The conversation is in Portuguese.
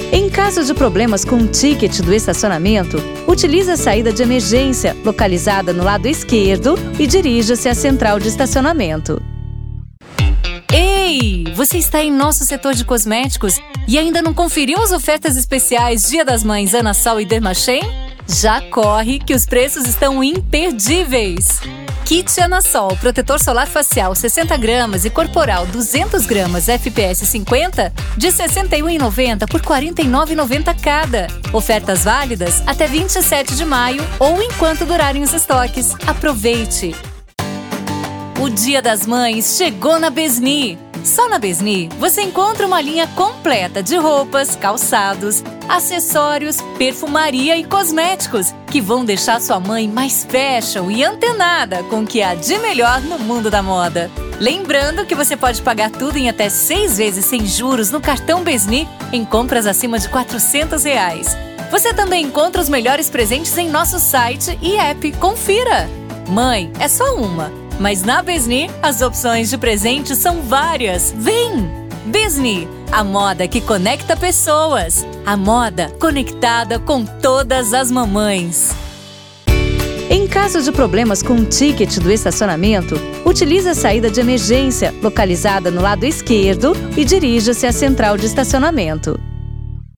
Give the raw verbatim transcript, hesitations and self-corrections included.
Em caso de problemas com o ticket do estacionamento, utilize a saída de emergência, localizada no lado esquerdo, e dirija-se à central de estacionamento. Ei! Você está em nosso setor de cosméticos e ainda não conferiu as ofertas especiais Dia das Mães Ana Sol e Dermachen? Já corre que os preços estão imperdíveis! Kit Ana Sol, protetor solar facial sessenta gramas e corporal duzentas gramas F P S cinquenta de sessenta e um reais e noventa centavos por quarenta e nove reais e noventa centavos cada. Ofertas válidas até vinte e sete de maio ou enquanto durarem os estoques. Aproveite! O Dia das Mães chegou na Besni. Só na Besni você encontra uma linha completa de roupas, calçados, acessórios, perfumaria e cosméticos que vão deixar sua mãe mais fashion e antenada com o que há de melhor no mundo da moda. Lembrando que você pode pagar tudo em até seis vezes sem juros no cartão Besni em compras acima de quatrocentos reais. Você também encontra os melhores presentes em nosso site e app. Confira! Mãe é só uma, mas na Besni as opções de presentes são várias. Vem! Besni, a moda que conecta pessoas. A moda conectada com todas as mamães. Em caso de problemas com o ticket do estacionamento, utilize a saída de emergência, localizada no lado esquerdo, e dirija-se à central de estacionamento.